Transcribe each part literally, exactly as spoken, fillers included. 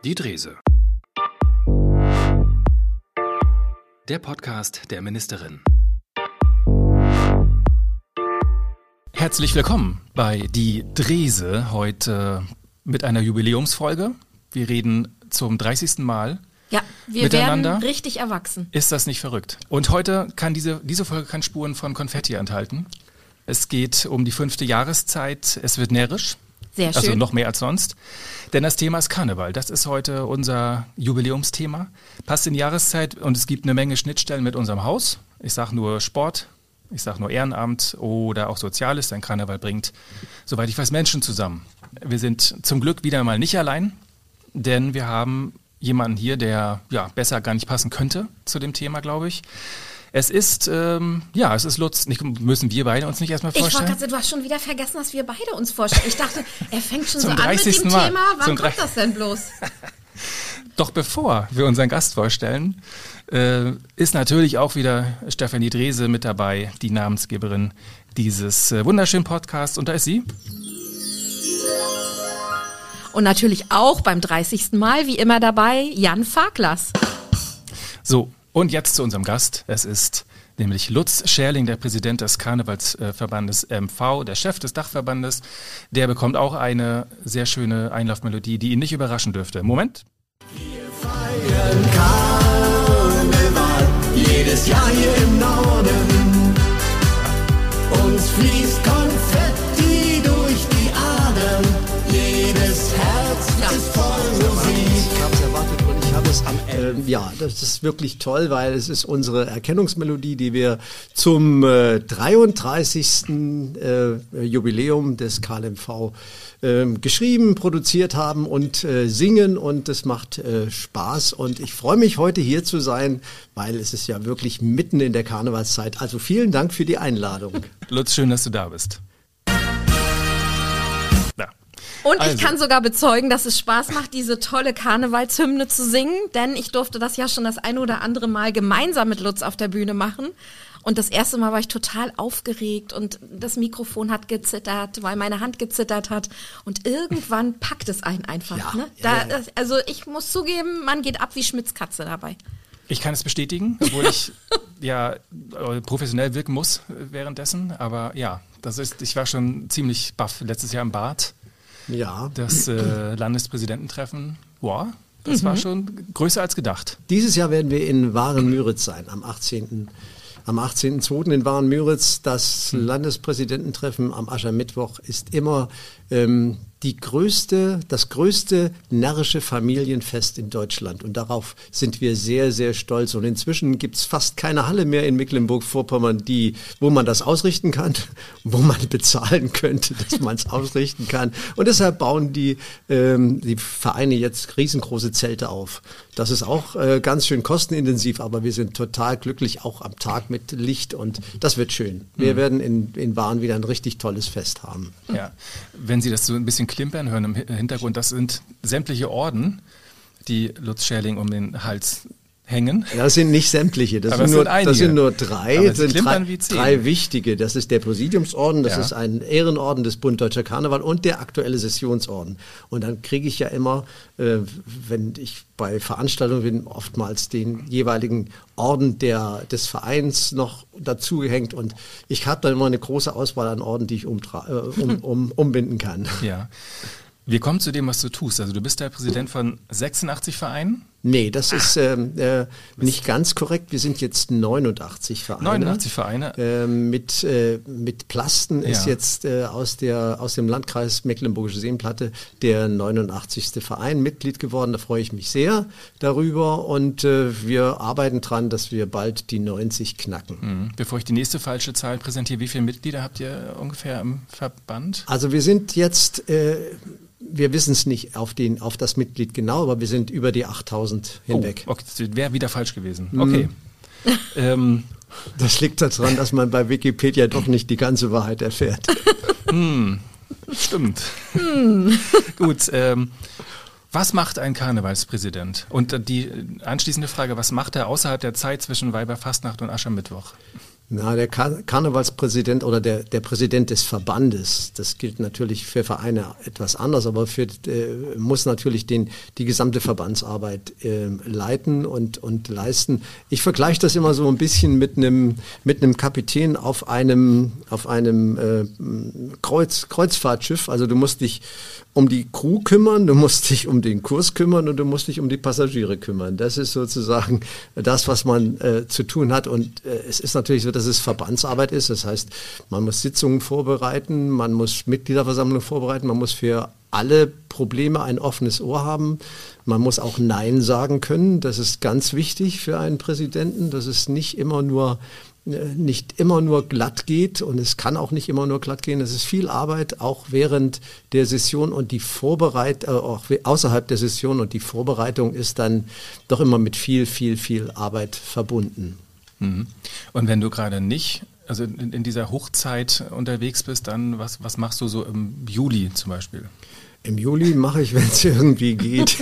Die Drese. Der Podcast der Ministerin. Herzlich willkommen bei Die Drese, heute mit einer Jubiläumsfolge. Wir reden zum dreißigsten Mal ja, wir miteinander. Werden richtig erwachsen. Ist das nicht verrückt? Und heute kann diese, diese Folge kann Spuren von Konfetti enthalten. Es geht um die fünfte Jahreszeit. Es wird närrisch. Sehr schön. Also noch mehr als sonst. Denn das Thema ist Karneval. Das ist heute unser Jubiläumsthema. Passt in die Jahreszeit und es gibt eine Menge Schnittstellen mit unserem Haus. Ich sage nur Sport, ich sage nur Ehrenamt oder auch Soziales. Denn Karneval bringt, soweit ich weiß, Menschen zusammen. Wir sind zum Glück wieder mal nicht allein, denn wir haben jemanden hier, der ja besser gar nicht passen könnte zu dem Thema, glaube ich. Es ist, ähm, ja, es ist Lutz. Nicht, müssen wir beide uns nicht erstmal vorstellen? Ich wollte gerade sagen, du hast schon wieder vergessen, dass wir beide uns vorstellen. Ich dachte, er fängt schon so Zum an mit dem Mal. Thema. Wann Zum kommt das denn bloß? Doch bevor wir unseren Gast vorstellen, äh, ist natürlich auch wieder Stefanie Drese mit dabei, die Namensgeberin dieses äh, wunderschönen Podcasts. Und da ist sie. Und natürlich auch beim dreißigsten Mal, wie immer dabei, Jan Farklas. So. Und jetzt zu unserem Gast. Es ist nämlich Lutz Scherling, der Präsident des Karnevalsverbandes M V, der Chef des Dachverbandes. Der bekommt auch eine sehr schöne Einlaufmelodie, die ihn nicht überraschen dürfte. Moment. Wir feiern Karneval jedes Jahr hier im Norden. Uns fließt Konfetti durch die Adern. Jedes Herz ja. ist voll Musik. Ich habe es erwartet und ich habe es am Ende. Ja, das ist wirklich toll, weil es ist unsere Erkennungsmelodie, die wir zum äh, dreiunddreißigsten Äh, Jubiläum des K L M V äh, geschrieben, produziert haben und äh, singen, und das macht äh, Spaß. Und ich freue mich, heute hier zu sein, weil es ist ja wirklich mitten in der Karnevalszeit. Also vielen Dank für die Einladung. Lutz, schön, dass du da bist. Ja. Und Also. ich kann sogar bezeugen, dass es Spaß macht, diese tolle Karnevalshymne zu singen, denn ich durfte das ja schon das ein oder andere Mal gemeinsam mit Lutz auf der Bühne machen. Und das erste Mal war ich total aufgeregt und das Mikrofon hat gezittert, weil meine Hand gezittert hat. Und irgendwann packt es einen einfach. Ja, ne? ja, Da, ja, ja. Also ich muss zugeben, man geht ab wie Schmitz Katze dabei. Ich kann es bestätigen, obwohl ich ja professionell wirken muss währenddessen. Aber ja, das ist, ich war schon ziemlich baff letztes Jahr im Bad. Ja. Das äh, Landespräsidententreffen, wow, das mhm. war schon größer als gedacht. Dieses Jahr werden wir in Waren-Müritz sein, am achtzehnten Am achtzehnten zweiten in Waren-Müritz. Das hm. Landespräsidententreffen am Aschermittwoch ist immer ähm, die größte, das größte närrische Familienfest in Deutschland. Und darauf sind wir sehr, sehr stolz. Und inzwischen gibt es fast keine Halle mehr in Mecklenburg-Vorpommern, die, wo man das ausrichten kann, wo man bezahlen könnte, dass man es ausrichten kann. Und deshalb bauen die, ähm, die Vereine jetzt riesengroße Zelte auf. Das ist auch äh, ganz schön kostenintensiv, aber wir sind total glücklich, auch am Tag mit Licht, und das wird schön. Wir mhm. werden in, in Waren wieder ein richtig tolles Fest haben. Ja, wenn Sie das so ein bisschen klimpern hören im Hintergrund, das sind sämtliche Orden, die Lutz Scherling um den Hals hängen. Das sind nicht sämtliche, das, sind, sind nur, einige. das sind nur drei, Aber das sie sind drei, klimpern wie zehn. drei wichtige. Das ist der Präsidiumsorden, das Ja. ist ein Ehrenorden des Bund Deutscher Karneval und der aktuelle Sessionsorden. Und dann kriege ich ja immer, äh, wenn ich bei Veranstaltungen bin, oftmals den jeweiligen Orden der, des Vereins noch dazu gehängt, und ich habe dann immer eine große Auswahl an Orden, die ich umtra- äh, um, um, umbinden kann. Ja. Wir kommen zu dem, was du tust. Also du bist der Präsident von sechsundachtzig Vereinen? Nee, das ist ähm, äh, nicht ganz korrekt. Wir sind jetzt neunundachtzig Vereine. neunundachtzig Vereine? Äh, mit, äh, mit Plasten Ja. ist jetzt äh, aus, der, aus dem Landkreis Mecklenburgische Seenplatte der neunundachtzigste Verein Mitglied geworden. Da freue ich mich sehr darüber, und äh, wir arbeiten dran, dass wir bald die neunzig knacken. Mhm. Bevor ich die nächste falsche Zahl präsentiere, wie viele Mitglieder habt ihr ungefähr im Verband? Also wir sind jetzt... Äh, Wir wissen es nicht auf, den, auf das Mitglied genau, aber wir sind über die achttausend hinweg. Oh, okay, das wäre wieder falsch gewesen. Okay. Mhm. ähm, Das liegt daran, dass man bei Wikipedia doch nicht die ganze Wahrheit erfährt. hm, stimmt. Hm. Gut, ähm, was macht ein Karnevalspräsident? Und die anschließende Frage, was macht er außerhalb der Zeit zwischen Weiberfastnacht und Aschermittwoch? Na, der Kar- Karnevalspräsident oder der, der Präsident des Verbandes, das gilt natürlich für Vereine etwas anders, aber für, äh, muss natürlich den, die gesamte Verbandsarbeit äh, leiten und, und leisten. Ich vergleiche das immer so ein bisschen mit einem mit einem Kapitän auf einem, auf einem äh, Kreuz, Kreuzfahrtschiff. Also du musst dich um die Crew kümmern, du musst dich um den Kurs kümmern und du musst dich um die Passagiere kümmern. Das ist sozusagen das, was man äh, zu tun hat. Und äh, es ist natürlich so, dass es Verbandsarbeit ist. Das heißt, man muss Sitzungen vorbereiten, man muss Mitgliederversammlungen vorbereiten, man muss für alle Probleme ein offenes Ohr haben. Man muss auch Nein sagen können. Das ist ganz wichtig für einen Präsidenten, dass es nicht immer nur nicht immer nur glatt geht und es kann auch nicht immer nur glatt gehen. Es ist viel Arbeit, auch während der Session und die Vorbereitung, äh, auch außerhalb der Session und die Vorbereitung ist dann doch immer mit viel, viel, viel Arbeit verbunden. Mhm. Und wenn du gerade nicht, also in, in dieser Hochzeit unterwegs bist, dann was, was machst du so im Juli zum Beispiel? Im Juli mache ich, wenn es irgendwie geht,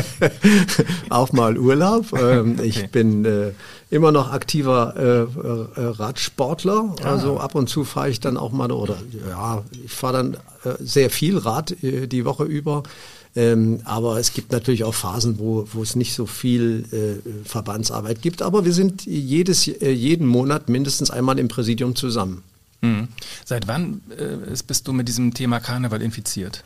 auch mal Urlaub. Ähm, ich okay. bin äh, immer noch aktiver äh, äh, Radsportler. Ah. Also ab und zu fahre ich dann auch mal, oder ja, ich fahre dann äh, sehr viel Rad äh, die Woche über. Ähm, aber es gibt natürlich auch Phasen, wo, wo es nicht so viel äh, Verbandsarbeit gibt. Aber wir sind jedes, äh, jeden Monat mindestens einmal im Präsidium zusammen. Mhm. Seit wann äh, bist du mit diesem Thema Karneval infiziert?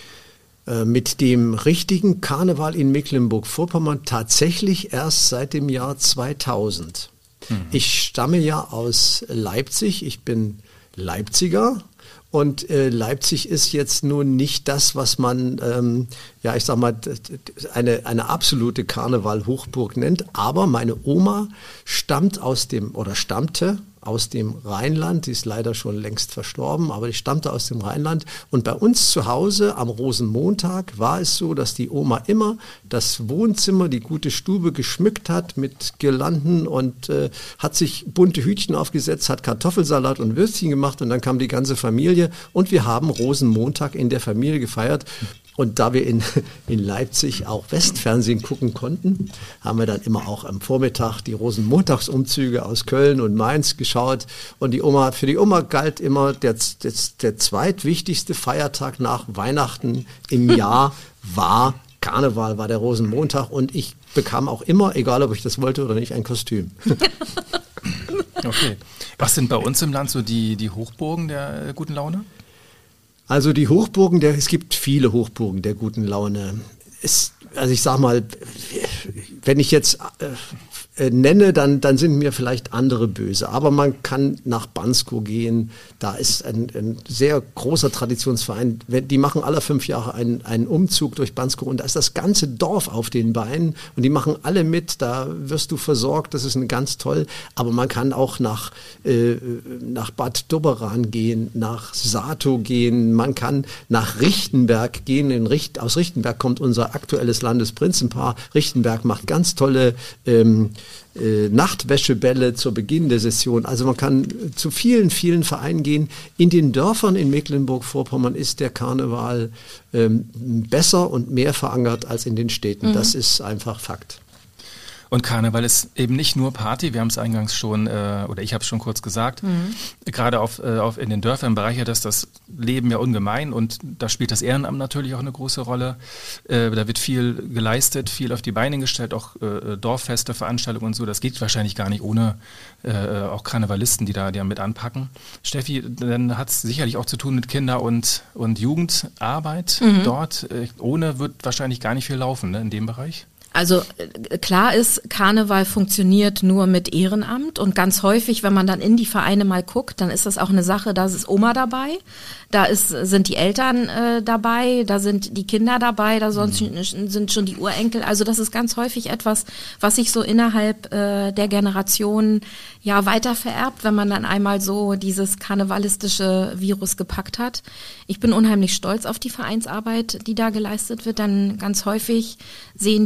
Mit dem richtigen Karneval in Mecklenburg-Vorpommern tatsächlich erst seit dem Jahr zweitausend. Mhm. Ich stamme ja aus Leipzig, ich bin Leipziger und äh, Leipzig ist jetzt nun nicht das, was man, ähm, ja ich sag mal, eine, eine absolute Karneval-Hochburg nennt, aber meine Oma stammt aus dem, oder stammte aus dem Rheinland, die ist leider schon längst verstorben, aber die stammte aus dem Rheinland. Und bei uns zu Hause am Rosenmontag war es so, dass die Oma immer das Wohnzimmer, die gute Stube geschmückt hat mit Girlanden und äh, hat sich bunte Hütchen aufgesetzt, hat Kartoffelsalat und Würstchen gemacht und dann kam die ganze Familie und wir haben Rosenmontag in der Familie gefeiert. Und da wir in, in Leipzig auch Westfernsehen gucken konnten, haben wir dann immer auch am Vormittag die Rosenmontagsumzüge aus Köln und Mainz geschaut. Und die Oma, für die Oma galt immer der, der, der zweitwichtigste Feiertag nach Weihnachten im Jahr war Karneval, war der Rosenmontag. Und ich bekam auch immer, egal ob ich das wollte oder nicht, ein Kostüm. Okay. Was sind bei uns im Land so die, die Hochburgen der äh, guten Laune? Also die Hochburgen, der, es gibt viele Hochburgen der guten Laune. Es, also ich sag mal, wenn ich jetzt äh, äh, nenne, dann, dann sind mir vielleicht andere böse. Aber man kann nach Bansko gehen. Da ist ein, ein sehr großer Traditionsverein. Die machen alle fünf Jahre einen, einen Umzug durch Bansko und da ist das ganze Dorf auf den Beinen und die machen alle mit. Da wirst du versorgt. Das ist ein ganz toll. Aber man kann auch nach, äh, nach Bad Doberan gehen, nach Sato gehen. Man kann nach Richtenberg gehen. In Richt, aus Richtenberg kommt unser aktuelles Landesprinzenpaar. Richtenberg macht ganz tolle ähm, äh, Nachtwäschebälle zu Beginn der Session. Also man kann zu vielen, vielen Vereinen gehen. In den Dörfern in Mecklenburg-Vorpommern ist der Karneval ähm, besser und mehr verankert als in den Städten. Mhm. Das ist einfach Fakt. Und Karneval ist eben nicht nur Party, wir haben es eingangs schon, äh, oder ich habe es schon kurz gesagt, mhm. gerade auf, äh, auf in den Dörfern bereichert das das Leben ja ungemein und da spielt das Ehrenamt natürlich auch eine große Rolle. Äh, da wird viel geleistet, viel auf die Beine gestellt, auch äh, Dorffeste, Veranstaltungen und so. Das geht wahrscheinlich gar nicht ohne äh, auch Karnevalisten, die da, die da mit anpacken. Steffi, dann hat es sicherlich auch zu tun mit Kinder- und, und Jugendarbeit mhm. dort. Äh, ohne wird wahrscheinlich gar nicht viel laufen, ne, in dem Bereich. Also klar ist, Karneval funktioniert nur mit Ehrenamt und ganz häufig, wenn man dann in die Vereine mal guckt, dann ist das auch eine Sache, da ist Oma dabei, da ist, sind die Eltern äh, dabei, da sind die Kinder dabei, da sonst mhm. sind schon die Urenkel. Also das ist ganz häufig etwas, was sich so innerhalb äh, der Generation ja weiter vererbt, wenn man dann einmal so dieses karnevalistische Virus gepackt hat. Ich bin unheimlich stolz auf die Vereinsarbeit, die da geleistet wird, dann ganz häufig sehen diejenigen,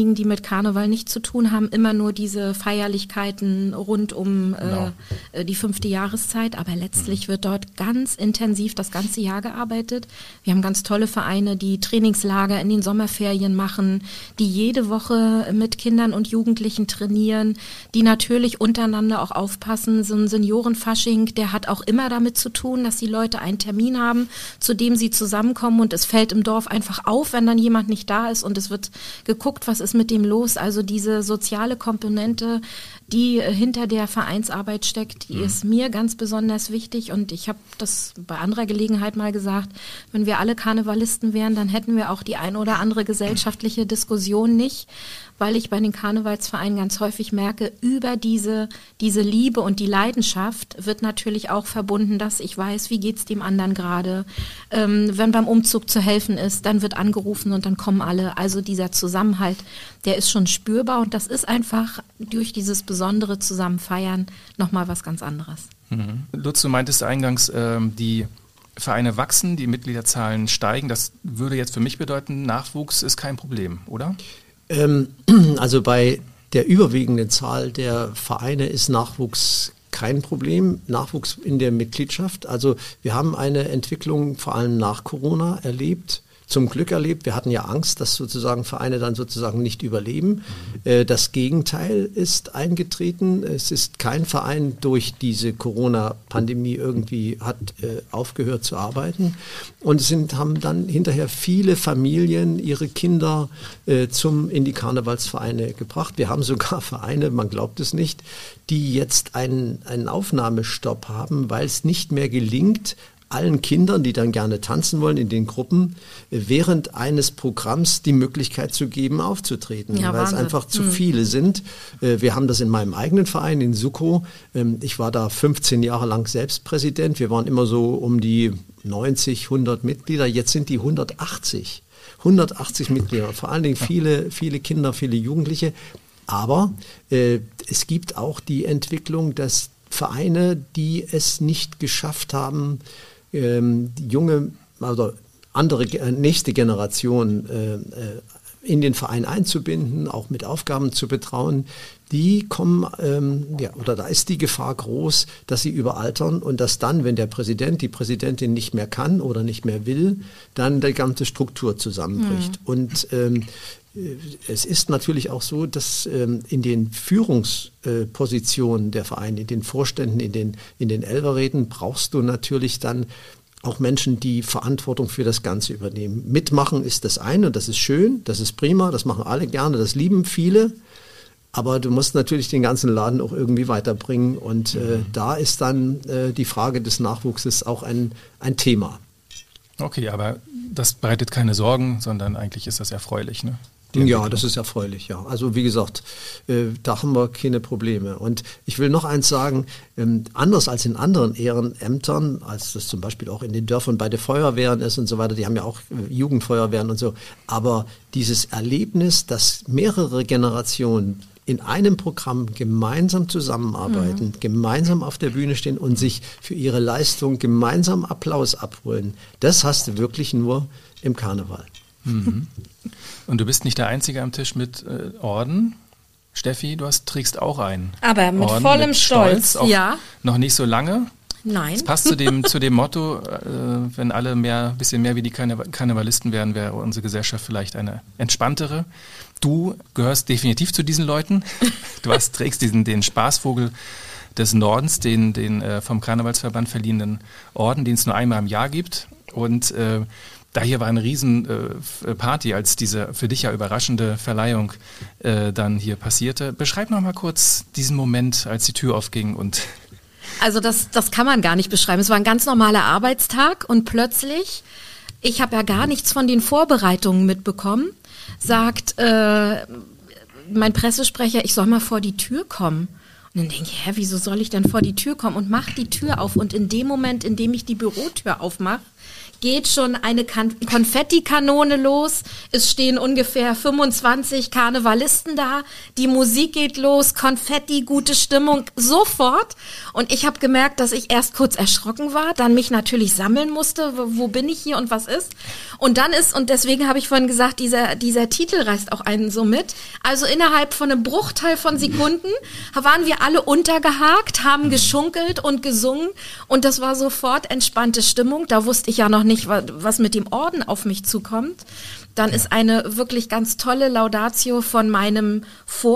diejenigen, die mit Karneval nichts zu tun haben, immer nur diese Feierlichkeiten rund um Genau. äh, die fünfte Jahreszeit. Aber letztlich wird dort ganz intensiv das ganze Jahr gearbeitet. Wir haben ganz tolle Vereine, die Trainingslager in den Sommerferien machen, die jede Woche mit Kindern und Jugendlichen trainieren, die natürlich untereinander auch aufpassen. So ein Seniorenfasching, der hat auch immer damit zu tun, dass die Leute einen Termin haben, zu dem sie zusammenkommen, und es fällt im Dorf einfach auf, wenn dann jemand nicht da ist, und es wird geguckt, was ist mit dem los. Also diese soziale Komponente, die hinter der Vereinsarbeit steckt, die mhm. ist mir ganz besonders wichtig, und ich habe das bei anderer Gelegenheit mal gesagt, wenn wir alle Karnevalisten wären, dann hätten wir auch die ein oder andere gesellschaftliche Diskussion nicht, weil ich bei den Karnevalsvereinen ganz häufig merke, über diese, diese Liebe und die Leidenschaft wird natürlich auch verbunden, dass ich weiß, wie geht's dem anderen gerade. Ähm, wenn beim Umzug zu helfen ist, dann wird angerufen und dann kommen alle. Also dieser Zusammenhalt, der ist schon spürbar, und das ist einfach durch dieses besondere Zusammenfeiern nochmal was ganz anderes. Mhm. Lutz, du meintest eingangs, ähm, die Vereine wachsen, die Mitgliederzahlen steigen. Das würde jetzt für mich bedeuten, Nachwuchs ist kein Problem, oder? Ähm, also bei der überwiegenden Zahl der Vereine ist Nachwuchs kein Problem, Nachwuchs in der Mitgliedschaft. Also wir haben eine Entwicklung vor allem nach Corona erlebt, zum Glück erlebt. Wir hatten ja Angst, dass sozusagen Vereine dann sozusagen nicht überleben. Mhm. Das Gegenteil ist eingetreten. Es ist kein Verein durch diese Corona-Pandemie irgendwie hat äh, aufgehört zu arbeiten. Und es sind, haben dann hinterher viele Familien ihre Kinder äh, zum, in die Karnevalsvereine gebracht. Wir haben sogar Vereine, man glaubt es nicht, die jetzt einen, einen Aufnahmestopp haben, weil es nicht mehr gelingt, allen Kindern, die dann gerne tanzen wollen in den Gruppen, während eines Programms die Möglichkeit zu geben, aufzutreten, ja, weil Wahnsinn. es einfach zu mhm. viele sind. Wir haben das in meinem eigenen Verein in Suko. Ich war da fünfzehn Jahre lang selbst Präsident. Wir waren immer so um die neunzig, hundert Mitglieder. Jetzt sind die hundertachtzig. hundertachtzig Mitglieder, vor allen Dingen viele, viele Kinder, viele Jugendliche. Aber äh, es gibt auch die Entwicklung, dass Vereine, die es nicht geschafft haben, ähm, die junge, also andere, äh, nächste Generation äh, in den Verein einzubinden, auch mit Aufgaben zu betrauen, die kommen, ähm, ja, oder da ist die Gefahr groß, dass sie überaltern und dass dann, wenn der Präsident, die Präsidentin nicht mehr kann oder nicht mehr will, dann die ganze Struktur zusammenbricht. Mhm. Und ähm, es ist natürlich auch so, dass ähm, in den Führungspositionen äh, der Vereine, in den Vorständen, in den, in den Elferräten brauchst du natürlich dann auch Menschen, die Verantwortung für das Ganze übernehmen. Mitmachen ist das eine und das ist schön, das ist prima, das machen alle gerne, das lieben viele. Aber du musst natürlich den ganzen Laden auch irgendwie weiterbringen und äh, da ist dann äh, die Frage des Nachwuchses auch ein, ein Thema. Okay, aber das bereitet keine Sorgen, sondern eigentlich ist das erfreulich, ne? Ja, das ist erfreulich, ja. Also wie gesagt, äh, da haben wir keine Probleme. Und ich will noch eins sagen, ähm, anders als in anderen Ehrenämtern, als das zum Beispiel auch in den Dörfern bei den Feuerwehren ist und so weiter, die haben ja auch äh, Jugendfeuerwehren und so, aber dieses Erlebnis, dass mehrere Generationen in einem Programm gemeinsam zusammenarbeiten, mhm. gemeinsam auf der Bühne stehen und sich für ihre Leistung gemeinsam Applaus abholen, das hast du wirklich nur im Karneval. Mhm. Und du bist nicht der Einzige am Tisch mit äh, Orden. Steffi, du hast, trägst auch einen Aber mit Orden, vollem mit Stolz, Stolz auch ja. Noch nicht so lange. Nein. Das passt zu dem, zu dem Motto, äh, wenn alle mehr, ein bisschen mehr wie die Karne- Karnevalisten wären, wäre unsere Gesellschaft vielleicht eine entspanntere. Du gehörst definitiv zu diesen Leuten. Du hast, trägst diesen, den Spaßvogel des Nordens, den, den äh, vom Karnevalsverband verliehenen Orden, den es nur einmal im Jahr gibt. Und äh, da hier war eine riesen äh, Party, als diese für dich ja überraschende Verleihung äh, dann hier passierte. Beschreib noch mal kurz diesen Moment, als die Tür aufging und Also das, das kann man gar nicht beschreiben. Es war ein ganz normaler Arbeitstag und plötzlich, ich habe ja gar nichts von den Vorbereitungen mitbekommen, sagt äh, mein Pressesprecher, ich soll mal vor die Tür kommen. Und dann denke ich, hä, wieso soll ich denn vor die Tür kommen? Und mach die Tür auf. Und in dem Moment, in dem ich die Bürotür aufmache, geht schon eine kan- Konfettikanone los. Es stehen ungefähr fünfundzwanzig Karnevalisten da. Die Musik geht los, Konfetti, gute Stimmung, sofort. Und ich habe gemerkt, dass ich erst kurz erschrocken war, dann mich natürlich sammeln musste, wo, wo bin ich hier und was ist. Und dann ist, und deswegen habe ich vorhin gesagt, dieser, dieser Titel reißt auch einen so mit. Also innerhalb von einem Bruchteil von Sekunden waren wir alle untergehakt, haben geschunkelt und gesungen und das war sofort entspannte Stimmung. Da wusste ich ja noch nicht, was mit dem Orden auf mich zukommt. Dann ja. ist eine wirklich ganz tolle Laudatio von meinem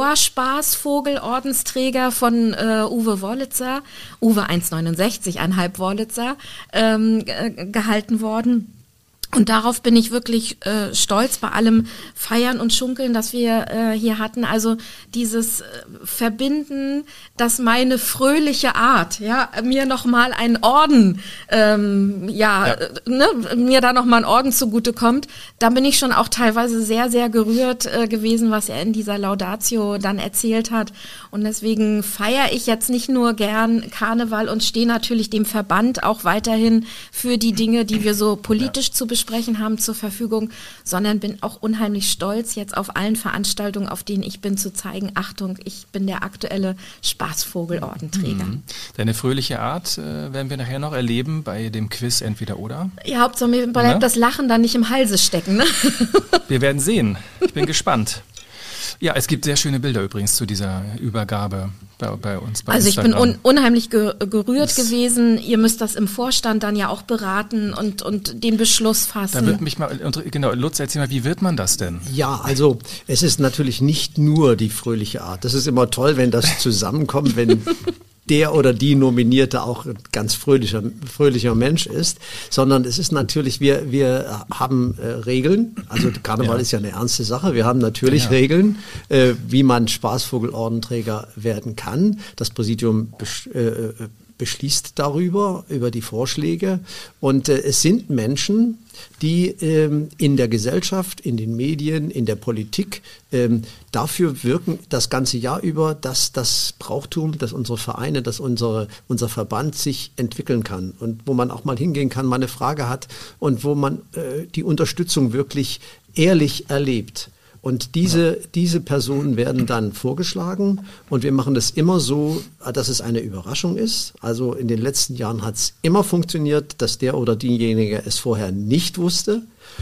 Vorspaßvogel-Ordensträger von äh, Uwe Wollitzer, Uwe eins Komma neunundsechzig, ein halb Wollitzer, ähm, g- gehalten worden. Und darauf bin ich wirklich äh, stolz bei allem Feiern und Schunkeln, das wir äh, hier hatten. Also dieses äh, Verbinden, dass meine fröhliche Art, ja, mir nochmal einen Orden, ähm, ja, ja. Äh, ne, mir da nochmal ein Orden zugutekommt. Da bin ich schon auch teilweise sehr, sehr gerührt äh, gewesen, was er in dieser Laudatio dann erzählt hat. Und deswegen feiere ich jetzt nicht nur gern Karneval und stehe natürlich dem Verband auch weiterhin für die Dinge, die wir so politisch ja. zu besprechen haben, zur Verfügung, sondern bin auch unheimlich stolz, jetzt auf allen Veranstaltungen, auf denen ich bin, zu zeigen, Achtung, ich bin der aktuelle Spaßvogel-Ordenträger. Mhm. Deine fröhliche Art äh, werden wir nachher noch erleben bei dem Quiz Entweder-Oder. Ja, Hauptsache mir bleibt ja? das Lachen dann nicht im Halse stecken. Ne? Wir werden sehen. Ich bin gespannt. Ja, es gibt sehr schöne Bilder übrigens zu dieser Übergabe bei, bei uns. Bei also Instagram. Ich bin un- unheimlich ge- gerührt das gewesen. Ihr müsst das im Vorstand dann ja auch beraten und, und den Beschluss fassen. Da wird mich mal, genau, Lutz, erzähl mal, wie wird man das denn? Ja, also es ist natürlich nicht nur die fröhliche Art. Das ist immer toll, wenn das zusammenkommt, wenn der oder die Nominierte auch ein ganz fröhlicher, fröhlicher Mensch ist, sondern es ist natürlich, wir, wir haben äh, Regeln, also Karneval ja. ist ja eine ernste Sache, wir haben natürlich ja. Regeln, äh, wie man Spaßvogel-Ordenträger werden kann. Das Präsidium besch- äh, beschließt darüber, über die Vorschläge und äh, es sind Menschen, die ähm, in der Gesellschaft, in den Medien, in der Politik ähm, dafür wirken das ganze Jahr über, dass das Brauchtum, dass unsere Vereine, dass unsere, unser Verband sich entwickeln kann und wo man auch mal hingehen kann, mal eine Frage hat und wo man äh, die Unterstützung wirklich ehrlich erlebt. Und diese, diese Personen werden dann vorgeschlagen und wir machen das immer so, dass es eine Überraschung ist. Also in den letzten Jahren hat es immer funktioniert, dass der oder diejenige es vorher nicht wusste.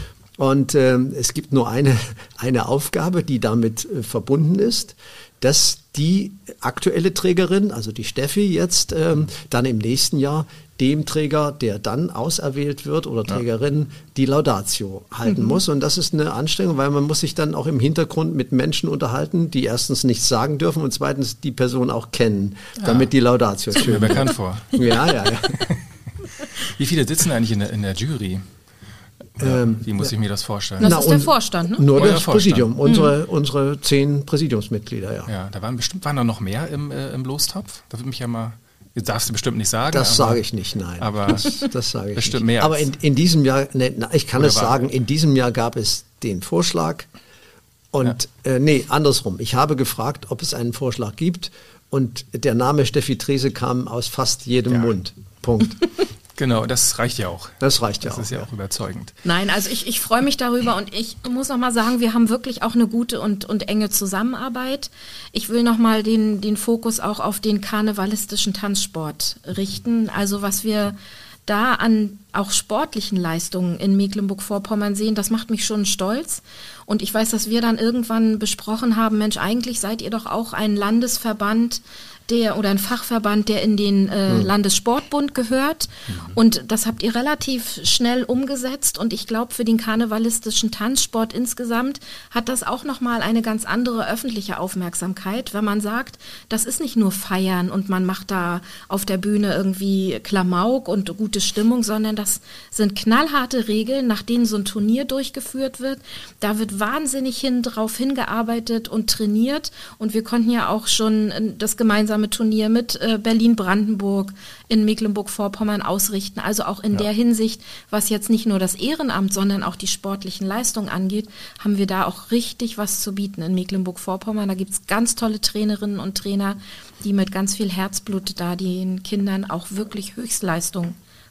Und äh, es gibt nur eine, eine Aufgabe, die damit äh, verbunden ist, dass die aktuelle Trägerin, also die Steffi jetzt, ähm, dann im nächsten Jahr dem Träger, der dann auserwählt wird oder Trägerin, ja. die Laudatio halten mhm. muss. Und das ist eine Anstrengung, weil man muss sich dann auch im Hintergrund mit Menschen unterhalten, die erstens nichts sagen dürfen und zweitens die Person auch kennen, ja. damit die Laudatio schön wird. Kommt mir bekannt vor. Ja, ja, ja. Wie viele sitzen eigentlich in der, in der Jury? Ähm, Wie muss ich mir das vorstellen? Das Na, ist der Vorstand, ne? Nur Euer das Vorstand. Präsidium, unsere, mhm. unsere zehn Präsidiumsmitglieder, ja. Ja, da waren bestimmt, waren da noch mehr im, äh, im Lostopf? Da würde mich ja mal, das darfst du bestimmt nicht sagen. Das aber, sage ich nicht, nein. Aber das, das sage ich bestimmt nicht. mehr. Aber in, in diesem Jahr, ne, na, ich kann Oder es war- sagen, in diesem Jahr gab es den Vorschlag und, äh, nee, andersrum. Ich habe gefragt, ob es einen Vorschlag gibt und der Name Steffi Trese kam aus fast jedem Ja. Mund. Punkt. Genau, das reicht ja auch. Das reicht ja Das auch. ist ja auch überzeugend. Nein, also ich, ich freue mich darüber und ich muss noch mal sagen, wir haben wirklich auch eine gute und, und enge Zusammenarbeit. Ich will noch mal den, den Fokus auch auf den karnevalistischen Tanzsport richten. Also was wir da an auch sportlichen Leistungen in Mecklenburg-Vorpommern sehen, das macht mich schon stolz. Und ich weiß, dass wir dann irgendwann besprochen haben, Mensch, eigentlich seid ihr doch auch ein Landesverband, der oder ein Fachverband, der in den äh, mhm. Landessportbund gehört. Mhm. Und das habt ihr relativ schnell umgesetzt. Und ich glaube, für den karnevalistischen Tanzsport insgesamt hat das auch nochmal eine ganz andere öffentliche Aufmerksamkeit, wenn man sagt, das ist nicht nur Feiern und man macht da auf der Bühne irgendwie Klamauk und gute Stimmung, sondern das sind knallharte Regeln, nach denen so ein Turnier durchgeführt wird. Da wird wahnsinnig hin drauf hingearbeitet und trainiert. Und wir konnten ja auch schon das gemeinsame Turnier mit äh, Berlin-Brandenburg in Mecklenburg-Vorpommern ausrichten. Also auch in ja. der Hinsicht, was jetzt nicht nur das Ehrenamt, sondern auch die sportlichen Leistungen angeht, haben wir da auch richtig was zu bieten in Mecklenburg-Vorpommern. Da gibt es ganz tolle Trainerinnen und Trainer, die mit ganz viel Herzblut da den Kindern auch wirklich Höchstleistungen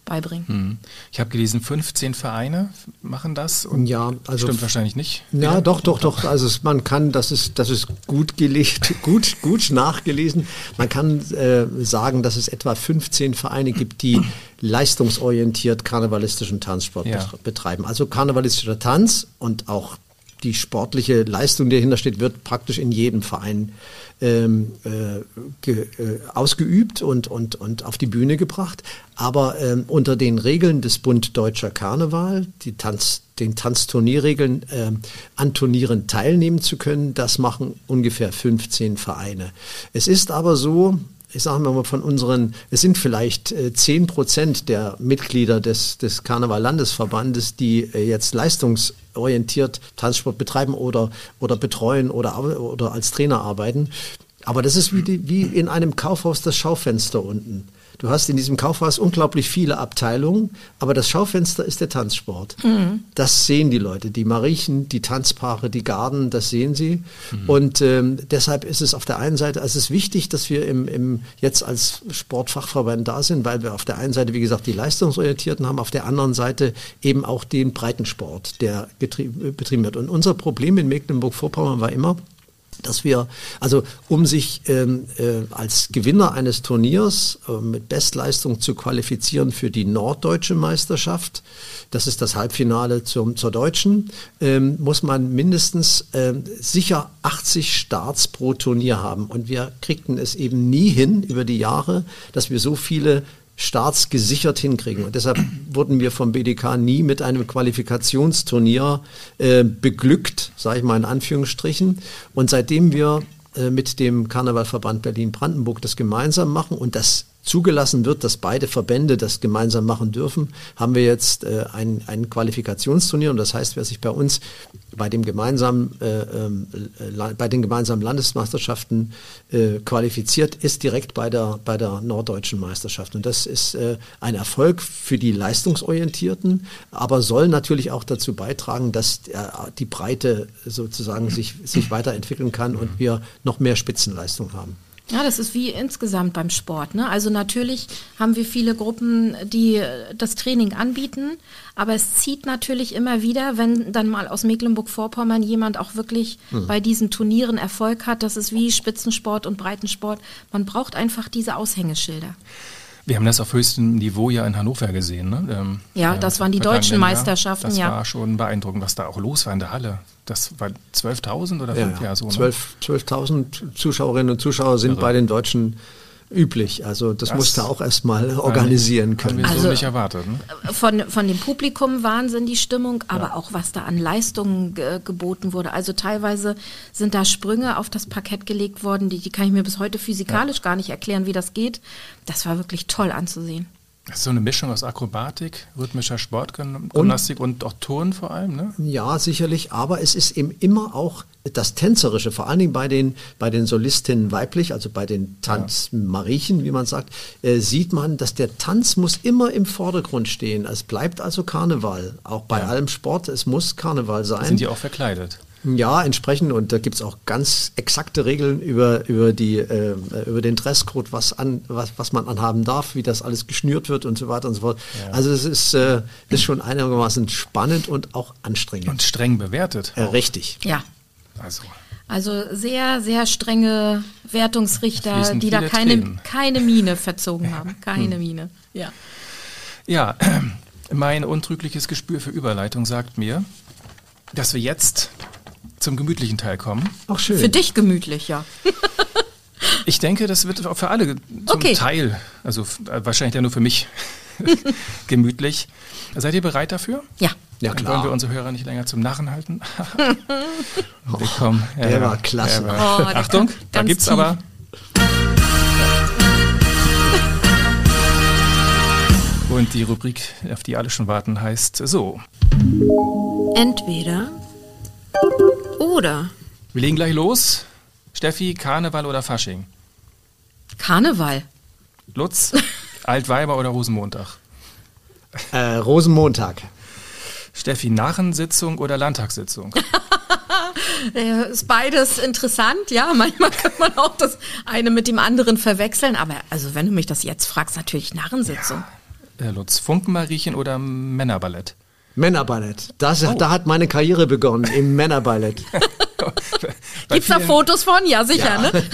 beibringen. Hm. Ich habe gelesen, fünfzehn Vereine machen das. Und Ja, also stimmt wahrscheinlich nicht. Ja, doch, doch, doch. Also es, man kann, das ist, das ist gut gelegt, gut, gut nachgelesen. Man kann äh, sagen, dass es etwa fünfzehn Vereine gibt, die leistungsorientiert karnevalistischen Tanzsport Ja. betreiben. Also karnevalistischer Tanz und auch die sportliche Leistung, die dahinter steht, wird praktisch in jedem Verein ähm, äh, ge, äh, ausgeübt und, und, und auf die Bühne gebracht. Aber ähm, unter den Regeln des Bund Deutscher Karneval, die Tanz, den Tanzturnierregeln, ähm, an Turnieren teilnehmen zu können, das machen ungefähr fünfzehn Vereine. Es ist aber so, ich sage mal von unseren, es sind vielleicht äh, zehn Prozent der Mitglieder des, des Karneval-Landesverbandes, die äh, jetzt leistungsorientiert Tanzsport betreiben oder, oder betreuen oder, oder als Trainer arbeiten. Aber das ist wie, die, wie in einem Kaufhaus das Schaufenster unten. Du hast in diesem Kaufhaus unglaublich viele Abteilungen, aber das Schaufenster ist der Tanzsport. Mhm. Das sehen die Leute, die Mariechen, die Tanzpaare, die Garden, das sehen sie. Mhm. Und ähm, deshalb ist es auf der einen Seite, also es ist wichtig, dass wir im, im, jetzt als Sportfachverband da sind, weil wir auf der einen Seite, wie gesagt, die Leistungsorientierten haben, auf der anderen Seite eben auch den Breitensport, der getrieben, betrieben wird. Und unser Problem in Mecklenburg-Vorpommern war immer, dass wir, also um sich ähm, äh, als Gewinner eines Turniers äh, mit Bestleistung zu qualifizieren für die norddeutsche Meisterschaft, das ist das Halbfinale zum, zur deutschen, ähm, muss man mindestens ähm, sicher achtzig Starts pro Turnier haben. Und wir kriegten es eben nie hin über die Jahre, dass wir so viele Starts gesichert hinkriegen. Und deshalb wurden wir vom B D K nie mit einem Qualifikationsturnier äh, beglückt, sage ich mal in Anführungsstrichen. Und seitdem wir äh, mit dem Karnevalverband Berlin-Brandenburg das gemeinsam machen und das zugelassen wird, dass beide Verbände das gemeinsam machen dürfen, haben wir jetzt äh, ein, ein Qualifikationsturnier. Und das heißt, wer sich bei uns bei dem gemeinsamen, äh, äh, bei den gemeinsamen Landesmeisterschaften äh, qualifiziert, ist direkt bei der, bei der norddeutschen Meisterschaft. Und das ist äh, ein Erfolg für die Leistungsorientierten, aber soll natürlich auch dazu beitragen, dass äh, die Breite sozusagen sich, sich weiterentwickeln kann und wir noch mehr Spitzenleistung haben. Ja, das ist wie insgesamt beim Sport, ne? Also natürlich haben wir viele Gruppen, die das Training anbieten, aber es zieht natürlich immer wieder, wenn dann mal aus Mecklenburg-Vorpommern jemand auch wirklich mhm. bei diesen Turnieren Erfolg hat. Das ist wie Spitzensport und Breitensport. Man braucht einfach diese Aushängeschilder. Wir haben das auf höchstem Niveau ja in Hannover gesehen. Ne? Ähm, ja, das waren die deutschen Meisterschaften. Das ja. war schon beeindruckend, was da auch los war in der Halle. Das war zwölftausend oder fünf ja, Jahre so. Ne? zwölftausend Zuschauerinnen und Zuschauer sind Irre. Bei den Deutschen üblich. Also das, das musste auch erstmal organisieren können. Haben wir so also nicht erwartet. Ne? Von, von dem Publikum Wahnsinn die Stimmung, aber ja. auch was da an Leistungen ge- geboten wurde. Also teilweise sind da Sprünge auf das Parkett gelegt worden, die, die kann ich mir bis heute physikalisch ja. gar nicht erklären, wie das geht. Das war wirklich toll anzusehen. Das ist so eine Mischung aus Akrobatik, rhythmischer Sportgymnastik und, und auch Turnen vor allem, ne? Ja, sicherlich, aber es ist eben immer auch das Tänzerische, vor allen Dingen bei den, bei den Solistinnen weiblich, also bei den Tanzmariechen, wie man sagt, äh, sieht man, dass der Tanz muss immer im Vordergrund stehen. Es bleibt also Karneval, auch bei ja. allem Sport, es muss Karneval sein. Sind die auch verkleidet? Ja, entsprechend, und da gibt's auch ganz exakte Regeln über, über, die, äh, über den Dresscode, was, an, was, was man anhaben darf, wie das alles geschnürt wird und so weiter und so fort. Ja. Also es ist, äh, ist schon einigermaßen spannend und auch anstrengend. Und streng bewertet. Äh, richtig. Ja. Also. Also sehr, sehr strenge Wertungsrichter, die da keine, keine Miene verzogen haben. Keine hm. Miene, ja. Ja, mein untrügliches Gespür für Überleitung sagt mir, dass wir jetzt zum gemütlichen Teil kommen. Ach, schön. Für dich gemütlich, ja. Ich denke, das wird auch für alle zum okay. Teil, also wahrscheinlich ja nur für mich, gemütlich. Seid ihr bereit dafür? Ja. Ja, Dann klar. wollen wir unsere Hörer nicht länger zum Narren halten. Willkommen. Der ja, war klasse. Der war, oh, der Achtung, da gibt's tief. aber... Und die Rubrik, auf die alle schon warten, heißt so. Entweder oder. Wir legen gleich los. Steffi, Karneval oder Fasching? Karneval. Lutz, Altweiber oder Rosenmontag? Äh, Rosenmontag. Steffi, Narrensitzung oder Landtagssitzung? Ist beides interessant, ja. Manchmal kann man auch das eine mit dem anderen verwechseln. Aber also wenn du mich das jetzt fragst, natürlich Narrensitzung. Ja. Äh, Lutz, Funkenmariechen oder Männerballett? Männerballett. Das, Oh. Da hat meine Karriere begonnen, im Männerballett. Bei Gibt's da vielen- Fotos von? Ja, sicher, Ja. ne?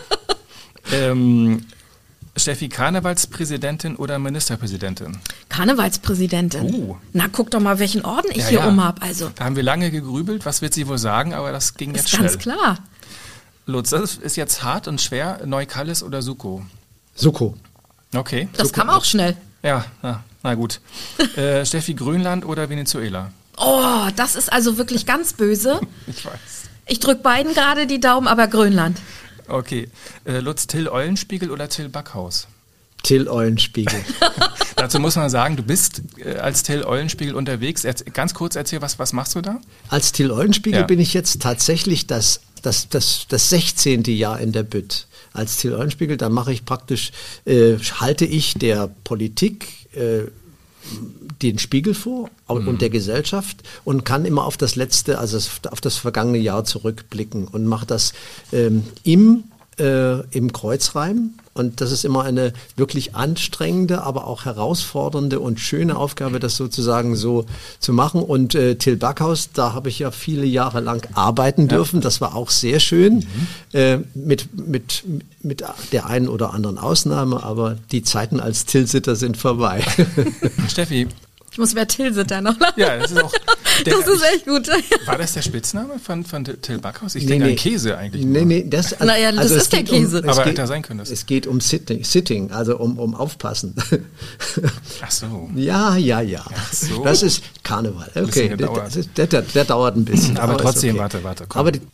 Ähm, Steffi, Karnevalspräsidentin oder Ministerpräsidentin? Karnevalspräsidentin. Oh. Na, guck doch mal, welchen Orden ich Ja, hier ja. um hab. Also, Da haben wir lange gegrübelt, was wird sie wohl sagen, aber das ging jetzt ist ganz schnell. klar. Lutz, das ist jetzt hart und schwer. Neukallis oder Suko? Suko. Okay. Das kam auch schnell. Ja, na, na gut. äh, Steffi, Grönland oder Venezuela? Oh, das ist also wirklich ganz böse. Ich weiß. Ich drück beiden gerade die Daumen, aber Grönland. Okay. Äh, Lutz, Till Eulenspiegel oder Till Backhaus? Till Eulenspiegel. Dazu muss man sagen, du bist äh, als Till Eulenspiegel unterwegs. Erz- ganz kurz erzähl, was, was machst du da? Als Till Eulenspiegel Ja. bin ich jetzt tatsächlich das, das, das, das sechzehnte Jahr in der Bütt. Als Till Eulenspiegel, da mache ich praktisch, äh, halte ich der Politik äh, den Spiegel vor und Mhm. der Gesellschaft und kann immer auf das letzte, also das- auf das vergangene Jahr zurückblicken und mache das ähm, im, äh, im Kreuzreim. Und das ist immer eine wirklich anstrengende, aber auch herausfordernde und schöne Aufgabe, das sozusagen so zu machen. Und äh, Till Backhaus, da habe ich ja viele Jahre lang arbeiten dürfen. Das war auch sehr schön, Mhm. äh, mit, mit, mit der einen oder anderen Ausnahme. Aber die Zeiten als Till-Sitter sind vorbei. Steffi, Ich muss mehr Tilsiter noch lachen. ja, das ist auch. Der, Das ist echt gut. War das der Spitzname von, von Till Backhaus? Ich Nee, denke nee. an Käse eigentlich. Nee, nur. nee, das, also, Naja, das es ist der geht um- Käse. es Aber geht, hätte ja sein können, das- Es geht um Sitting, Sitting also um, um Aufpassen. Ach so. Ja, ja, ja. so. Das ist Karneval. Okay, bisschen der, gedauert. das ist, der, der, der dauert ein bisschen. Aber ist trotzdem, okay. warte, warte, komm. Aber die,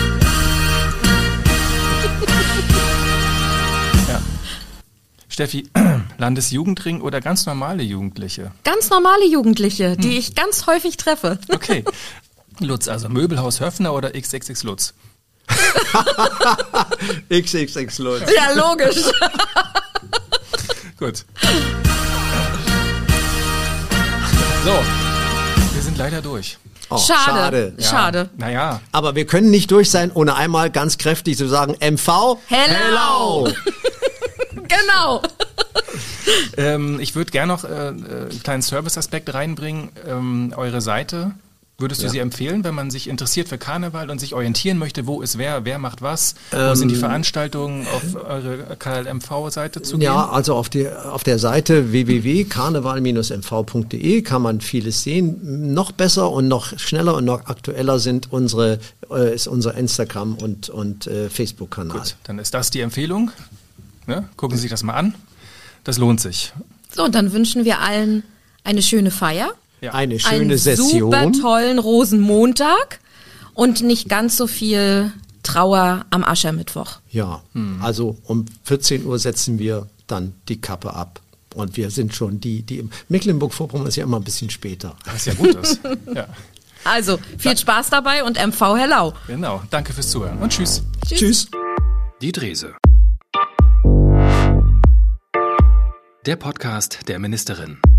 Steffi, Landesjugendring oder ganz normale Jugendliche? Ganz normale Jugendliche, die ich ganz häufig treffe. Okay. Lutz, also Möbelhaus Höffner oder X X X Lutz? X X X Lutz. Ja, logisch. Gut. So, wir sind leider durch. Oh, Schade. Ja, Schade. Naja, Aber wir können nicht durch sein, ohne einmal ganz kräftig zu sagen, M V, Hello. Genau. ähm, ich würde gerne noch äh, äh, einen kleinen Service-Aspekt reinbringen. Ähm, eure Seite, würdest du Ja. sie empfehlen, wenn man sich interessiert für Karneval und sich orientieren möchte, wo ist wer, wer macht was, wo sind die Veranstaltungen, auf eure K L M V-Seite zu Ja, gehen? also auf, die, auf der Seite w w w punkt karneval Bindestrich m v punkt d e kann man vieles sehen. Noch besser und noch schneller und noch aktueller sind unsere, äh, ist unser Instagram- und, und äh, Facebook-Kanal. Gut, dann ist das die Empfehlung. Ne? Gucken Sie sich das mal an. Das lohnt sich. So, und dann wünschen wir allen eine schöne Feier, Ja. Eine schöne einen Session. super tollen Rosenmontag und nicht ganz so viel Trauer am Aschermittwoch. Ja, Hm. also um vierzehn Uhr setzen wir dann die Kappe ab. Und wir sind schon die, die im Mecklenburg-Vorpommern ist ja immer ein bisschen später. Was ja gut ist. Ja, Also, viel Spaß dabei und M V Hello. genau. Danke fürs Zuhören und tschüss. Tschüss. Die Drese. Der Podcast der Ministerin.